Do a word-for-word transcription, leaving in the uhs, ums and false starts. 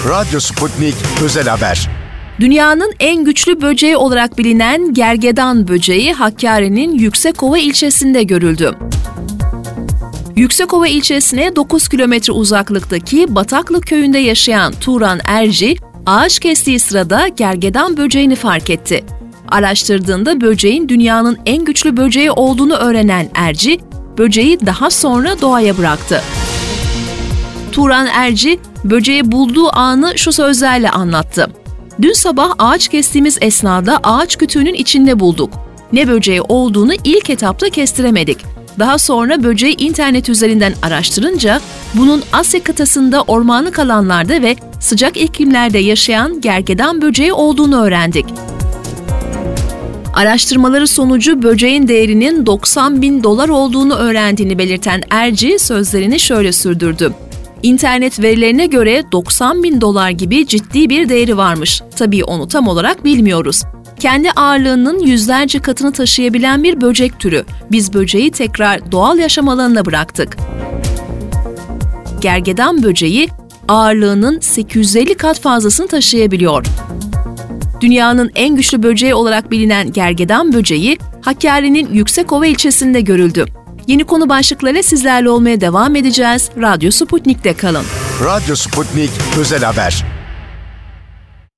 Radyo Sputnik Özel Haber. Dünyanın en güçlü böceği olarak bilinen gergedan böceği Hakkari'nin Yüksekova ilçesinde görüldü. Yüksekova ilçesine dokuz kilometre uzaklıktaki Bataklı köyünde yaşayan Turan Erci, ağaç kestiği sırada gergedan böceğini fark etti. Araştırdığında böceğin dünyanın en güçlü böceği olduğunu öğrenen Erci, böceği daha sonra doğaya bıraktı. Turan Erci, böceği bulduğu anı şu sözlerle anlattı. Dün sabah ağaç kestiğimiz esnada ağaç kütüğünün içinde bulduk. Ne böceği olduğunu ilk etapta kestiremedik. Daha sonra böceği internet üzerinden araştırınca bunun Asya kıtasında ormanlık alanlarda ve sıcak iklimlerde yaşayan gergedan böceği olduğunu öğrendik. Araştırmaları sonucu böceğin değerinin doksan bin dolar olduğunu öğrendiğini belirten Erci sözlerini şöyle sürdürdü. İnternet verilerine göre doksan bin dolar gibi ciddi bir değeri varmış. Tabii onu tam olarak bilmiyoruz. Kendi ağırlığının yüzlerce katını taşıyabilen bir böcek türü. Biz böceği tekrar doğal yaşam alanına bıraktık. Gergedan böceği ağırlığının sekiz yüz elli kat fazlasını taşıyabiliyor. Dünyanın en güçlü böceği olarak bilinen gergedan böceği Hakkari'nin Yüksekova ilçesinde görüldü. Yeni konu başlıklarıyla sizlerle olmaya devam edeceğiz. Radyo Sputnik'te kalın. Radyo Sputnik Özel Haber.